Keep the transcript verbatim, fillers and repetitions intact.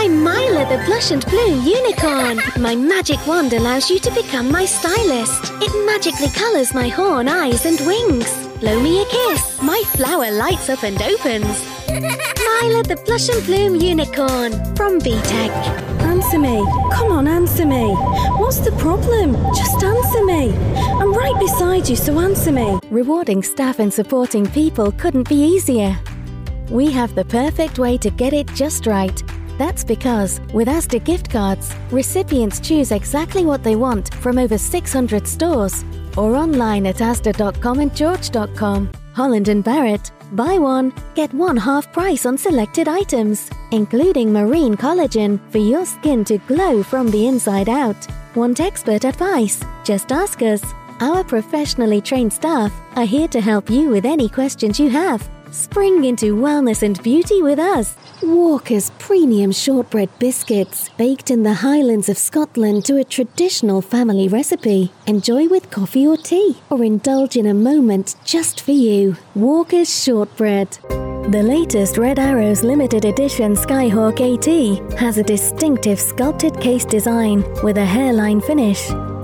I'm Myla, the blush and bloom unicorn. My magic wand allows you to become my stylist. It magically colours my horn, eyes and wings. Blow me a kiss. My flower lights up and opens. Myla, the blush and bloom unicorn from B Tech. Answer me. Come on, answer me. What's the problem? Just answer me. I'm right beside you, so answer me. Rewarding staff and supporting people couldn't be easier. We have the perfect way to get it just right. That's because, with Asda gift cards, recipients choose exactly what they want from over six hundred stores or online at asda dot com and george dot com. Holland and Barrett. Buy one, get one half price on selected items, including marine collagen for your skin to glow from the inside out. Want expert advice? Just ask us. Our professionally trained staff are here to help you with any questions you have. Spring into wellness and beauty with us. Walker's premium shortbread biscuits, baked in the Highlands of Scotland to a traditional family recipe. Enjoy with coffee or tea, or indulge in a moment just for you. Walker's shortbread. The latest Red Arrows limited edition Skyhawk AT has a distinctive sculpted case design with a hairline finish.